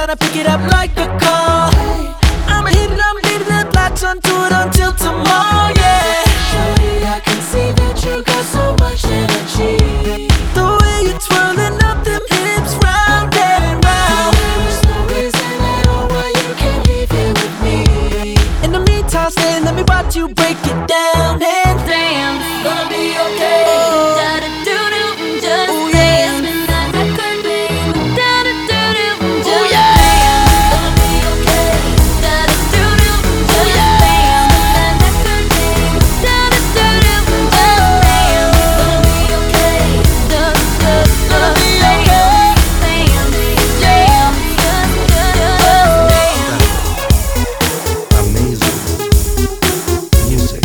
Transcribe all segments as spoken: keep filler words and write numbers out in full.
tryna pick it up like a call. I'ma hit it, I'm leaving it, latch onto it until tomorrow, yeah. Shorty, I can see that you got so much energy. The way you're twirling up them hips round and round. There is no reason at all why you can't leave here with me. In the meantime, stay, let me watch you break it down and Damn, gonna be okay. Oh. Da-da-doo-doo, just Oh, dance. yeah. Midnight record, baby. Da-da-doo-doo, Oh, just yeah. dance. Gonna be okay. Da-da-doo-doo, just yeah. dance. Midnight record, baby. Da-da-doo-doo, just dance. Gonna be okay. Just, just, Gonna just be dance. okay. Dance, dance, just, just, just dance. Amazing music.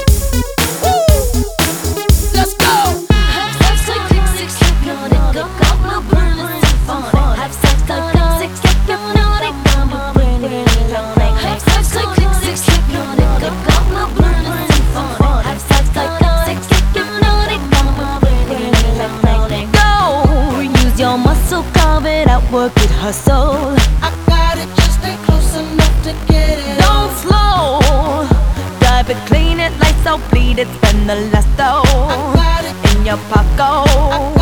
Let's go. Have sex like click, six, hypnotic, go, go, no burn, fun. Have sex like click, six, hypnotic, go, no burn, have sex like click, six, hypnotic, go, go, no burn, fun. Have sex like click, six, hypnotic, go, no burn, Go, use your muscle, carve it out, work it, hustle. I got it, just stay close enough to get it. Don't slow, drive it, clean it, lights out, bleed it, spend the last I dough got it, in your I pocket.